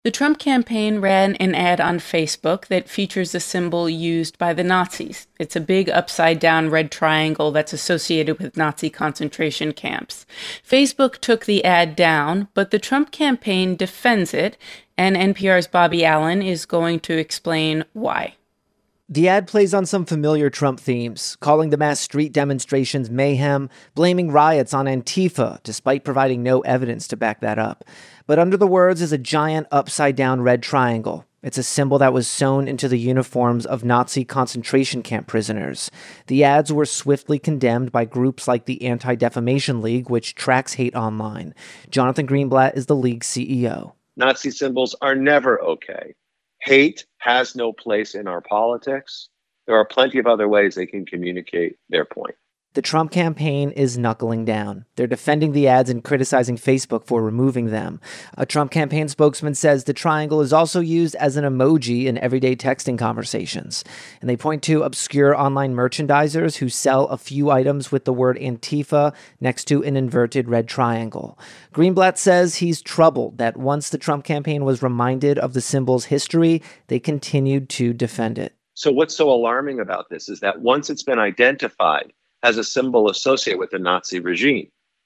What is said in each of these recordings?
The Trump campaign ran an ad on Facebook that features a symbol used by the Nazis. It's a big upside-down red triangle that's associated with Nazi concentration camps. Facebook took the ad down, but the Trump campaign defends it, and NPR's Bobby Allen is going to explain why. The ad plays on some familiar Trump themes, calling the mass street demonstrations mayhem, blaming riots on Antifa, despite providing no evidence to back that up. But under the words is a giant upside-down red triangle. It's a symbol that was sewn into the uniforms of Nazi concentration camp prisoners. The ads were swiftly condemned by groups like the Anti-Defamation League, which tracks hate online. Jonathan Greenblatt is the league's CEO. Nazi symbols are never okay. Hate has no place in our politics. There are plenty of other ways they can communicate their point. The Trump campaign is knuckling down. They're defending the ads and criticizing Facebook for removing them. A Trump campaign spokesman says the triangle is also used as an emoji in everyday texting conversations. And they point to obscure online merchandisers who sell a few items with the word Antifa next to an inverted red triangle. Greenblatt says he's troubled that once the Trump campaign was reminded of the symbol's history, they continued to defend it. So what's so alarming about this is that once it's been identified as a symbol associated with the Nazi regime,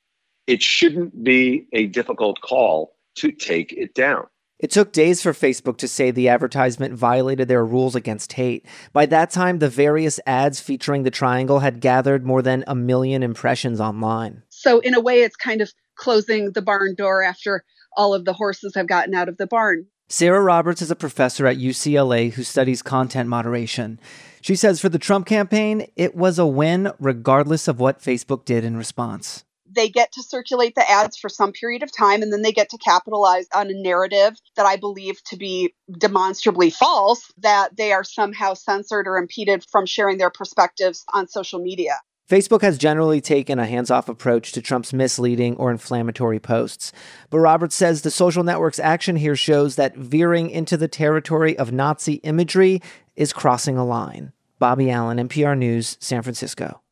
it shouldn't be a difficult call to take it down. It took days for Facebook to say the advertisement violated their rules against hate. By that time, the various ads featuring the triangle had gathered more than 1 million impressions online. So in a way, it's kind of closing the barn door after all of the horses have gotten out of the barn. Sarah Roberts is a professor at UCLA who studies content moderation. She says for the Trump campaign, it was a win regardless of what Facebook did in response. They get to circulate the ads for some period of time, and then they get to capitalize on a narrative that I believe to be demonstrably false, that they are somehow censored or impeded from sharing their perspectives on social media. Facebook has generally taken a hands-off approach to Trump's misleading or inflammatory posts. But Roberts says the social network's action here shows that veering into the territory of Nazi imagery is crossing a line. Bobby Allen, NPR News, San Francisco.